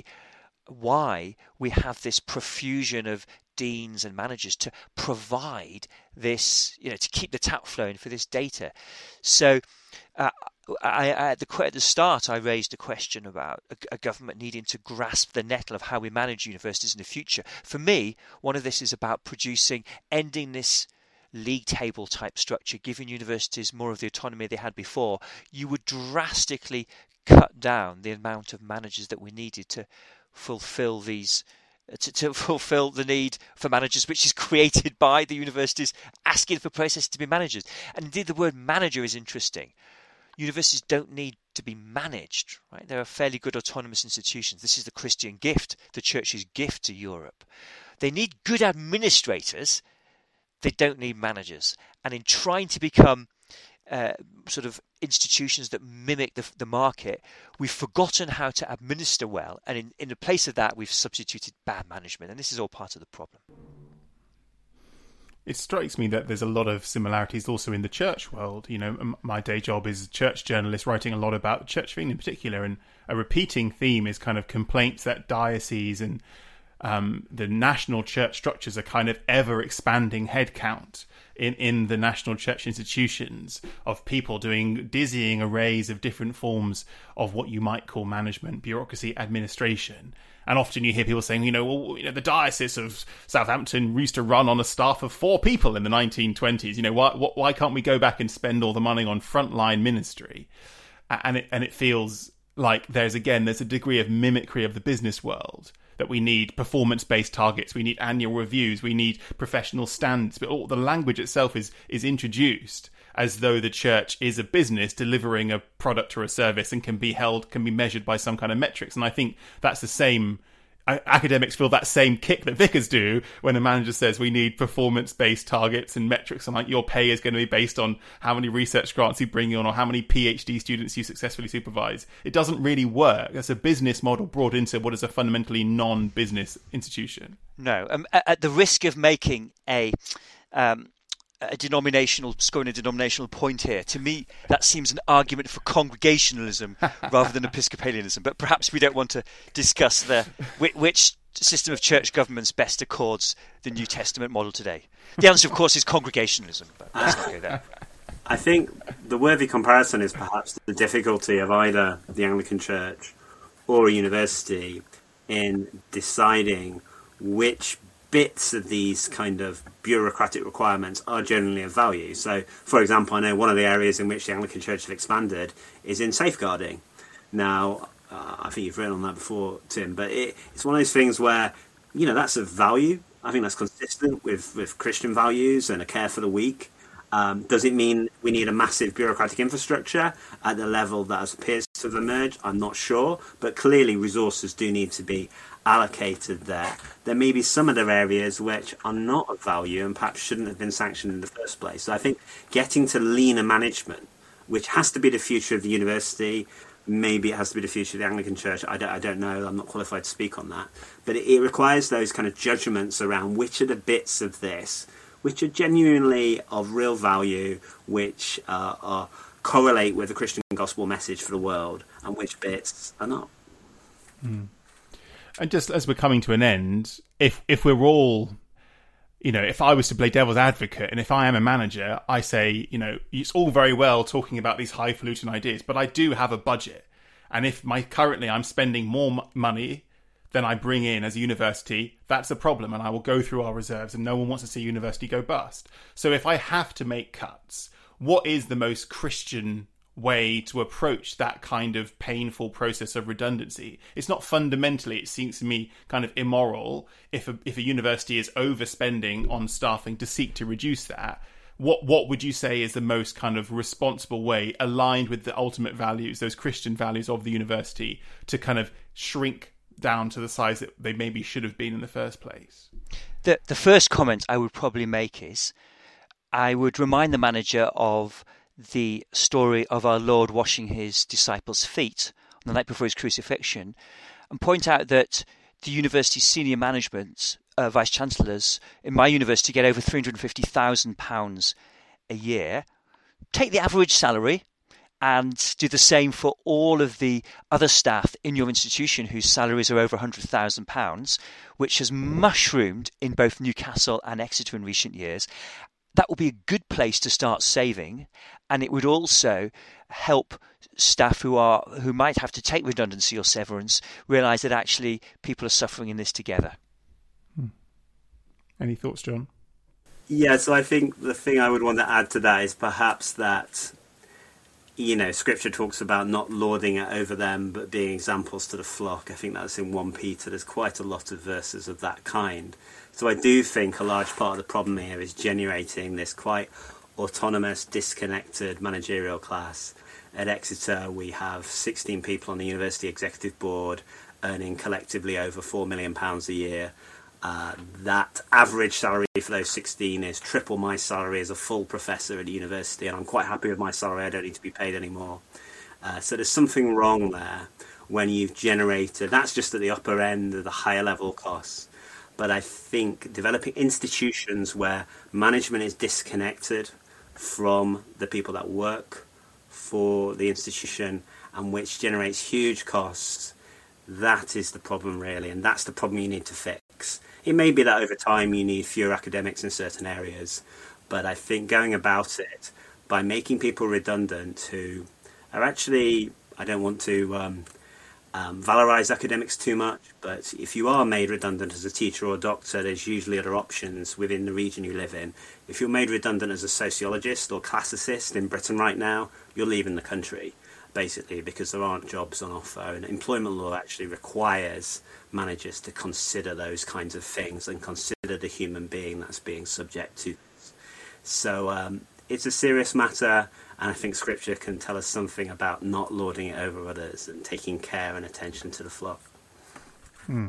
Speaker 3: why we have this profusion of deans and managers to provide this, you know, to keep the tap flowing for this data. So uh, I, I, at, the, at the start, I raised a question about a, a government needing to grasp the nettle of how we manage universities in the future. For me, one of this is about producing, ending this league table type structure, giving universities more of the autonomy they had before. You would drastically cut down the amount of managers that we needed to fulfill these To, to fulfill the need for managers, which is created by the universities asking for processes to be managers. And indeed, the word manager is interesting. Universities don't need to be managed, right? They're fairly good autonomous institutions. This is the Christian gift, the church's gift to Europe. They need good administrators. They don't need managers. And in trying to become uh, sort of institutions that mimic the, the market, we've forgotten how to administer well, and in, in the place of that we've substituted bad management, and this is all part of the problem.
Speaker 2: It strikes me that there's a lot of similarities also in the church world. You know, my day job is a church journalist, writing a lot about the church thing in particular, and a repeating theme is kind of complaints that dioceses and um, the national church structures are kind of ever expanding headcount in, in the national church institutions of people doing dizzying arrays of different forms of what you might call management, bureaucracy, administration. And often you hear people saying, you know, well, you know, the Diocese of Southampton used to run on a staff of four people in the nineteen twenties. You know, why why can't we go back and spend all the money on frontline ministry? And it and it feels like there's again there's a degree of mimicry of the business world, that we need performance-based targets, we need annual reviews, we need professional standards, but all the language itself is is introduced as though the church is a business delivering a product or a service and can be held, can be measured by some kind of metrics. And I think that's the same, academics feel that same kick that vicars do when a manager says we need performance-based targets and metrics, and like your pay is going to be based on how many research grants you bring on or how many PhD students you successfully supervise. It doesn't really work. That's a business model brought into what is a fundamentally non-business institution.
Speaker 3: No, um, at the risk of making a... Um, a denominational, scoring a denominational point here. To me, that seems an argument for congregationalism rather than Episcopalianism. But perhaps we don't want to discuss the which system of church governments best accords the New Testament model today. The answer, of course, is congregationalism, but let's not go there.
Speaker 4: I think the worthy comparison is perhaps the difficulty of either the Anglican Church or a university in deciding which bits of these kind of bureaucratic requirements are generally of value. So, for example, I know one of the areas in which the Anglican Church have expanded is in safeguarding. Now, uh, I think you've written on that before, Tim, but it, it's one of those things where, you know, that's of value. I think that's consistent with, with Christian values and a care for the weak. Um, does it mean we need a massive bureaucratic infrastructure at the level that appears to have emerged? I'm not sure, but clearly resources do need to be allocated there. There may be some other areas which are not of value and perhaps shouldn't have been sanctioned in the first place. So I think getting to leaner management, which has to be the future of the university, maybe it has to be the future of the Anglican Church, I don't, I don't know, I'm not qualified to speak on that, but it, it requires those kind of judgments around which are the bits of this which are genuinely of real value, which uh, are correlate with the Christian gospel message for the world, and which bits are not.
Speaker 2: Mm. And just as we're coming to an end, if if we're all, you know, if I was to play devil's advocate, and if I am a manager, I say, you know, it's all very well talking about these highfalutin ideas, but I do have a budget, and if my currently I'm spending more m- money than I bring in as a university, that's a problem, and I will go through our reserves, and no one wants to see a university go bust. So if I have to make cuts, what is the most Christian way to approach that kind of painful process of redundancy? It's not fundamentally, it seems to me, kind of immoral if a, if a university is overspending on staffing to seek to reduce that. What what would you say is the most kind of responsible way, aligned with the ultimate values, those Christian values of the university, to kind of shrink down to the size that they maybe should have been in the first place?
Speaker 3: The the first comment I would probably make is I would remind the manager of the story of our Lord washing his disciples' feet on the night before his crucifixion, and point out that the university's senior management, uh, vice-chancellors in my university, get over three hundred fifty thousand pounds a year. Take the average salary and do the same for all of the other staff in your institution whose salaries are over one hundred thousand pounds, which has mushroomed in both Newcastle and Exeter in recent years. That will be a good place to start saving, and it would also help staff who are who might have to take redundancy or severance realise that actually people are suffering in this together.
Speaker 2: Hmm. Any thoughts, John?
Speaker 4: Yeah, so I think the thing I would want to add to that is perhaps that, you know, Scripture talks about not lording it over them, but being examples to the flock. I think that's in First Peter. There's quite a lot of verses of that kind. So I do think a large part of the problem here is generating this quite autonomous, disconnected managerial class. At Exeter, we have sixteen people on the university executive board earning collectively over four million pounds a year. Uh, that average salary for those sixteen is triple my salary as a full professor at university, and I'm quite happy with my salary. I don't need to be paid anymore. Uh, so there's something wrong there when you've generated, that's just at the upper end of the higher level costs. But I think developing institutions where management is disconnected from the people that work for the institution and which generates huge costs, that is the problem really, and that's the problem you need to fix. It may be that over time you need fewer academics in certain areas, but I think going about it by making people redundant who are actually, I don't want to um, um, valorize academics too much, but if you are made redundant as a teacher or a doctor, there's usually other options within the region you live in. If you're made redundant as a sociologist or classicist in Britain right now, you're leaving the country, basically, because there aren't jobs on offer, and employment law actually requires managers to consider those kinds of things and consider the human being that's being subject to this. So um, it's a serious matter, and I think Scripture can tell us something about not lording it over others and taking care and attention to the flock.
Speaker 2: Hmm.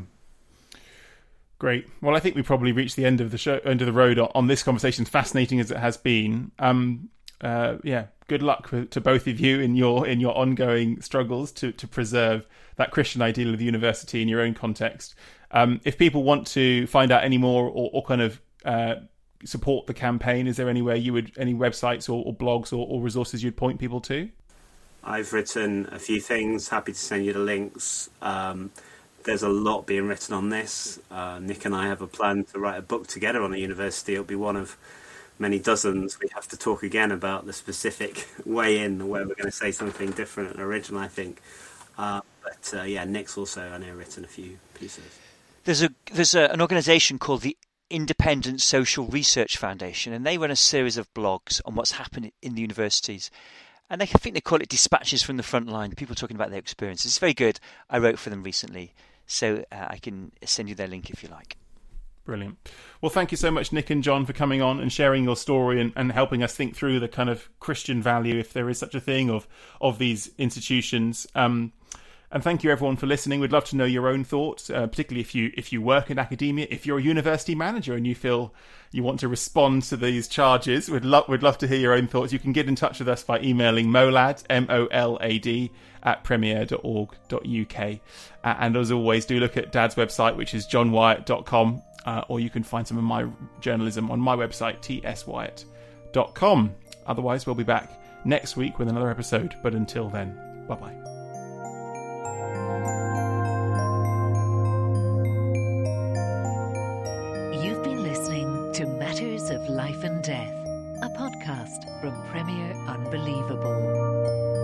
Speaker 2: Great. Well, I think we probably reached the end of the show, end of the road on this conversation, fascinating as it has been. Um, uh, yeah, good luck to both of you in your in your ongoing struggles to, to preserve that Christian ideal of the university in your own context. Um, if people want to find out any more or, or kind of uh, support the campaign, is there anywhere you would, any websites or, or blogs or, or resources you'd point people to?
Speaker 4: I've written a few things, happy to send you the links. Um, there's a lot being written on this. Uh, Nick and I have a plan to write a book together on the university. It'll be one of many dozens. We have to talk again about the specific way in where we're going to say something different and original, I think. Uh, but uh, yeah, Nick's also, I know, written a few pieces.
Speaker 3: There's a there's a, an organisation called the Independent Social Research Foundation, and they run a series of blogs on what's happened in the universities. And they, I think they call it Dispatches from the Front Line, people talking about their experiences. It's very good. I wrote for them recently, so uh, I can send you their link if you like.
Speaker 2: Brilliant. Well, thank you so much, Nick and John, for coming on and sharing your story and, and helping us think through the kind of Christian value, if there is such a thing, of of these institutions. Um, and thank you, everyone, for listening. We'd love to know your own thoughts, uh, particularly if you if you work in academia, if you're a university manager and you feel you want to respond to these charges. We'd love we'd love to hear your own thoughts. You can get in touch with us by emailing molad, M O L A D, at premier dot org dot U K. Uh, and as always, do look at Dad's website, which is john wyatt dot com. Uh, or you can find some of my journalism on my website, t s wyatt dot com. Otherwise, we'll be back next week with another episode. But until then, bye-bye.
Speaker 1: You've been listening to Matters of Life and Death, a podcast from Premier Unbelievable.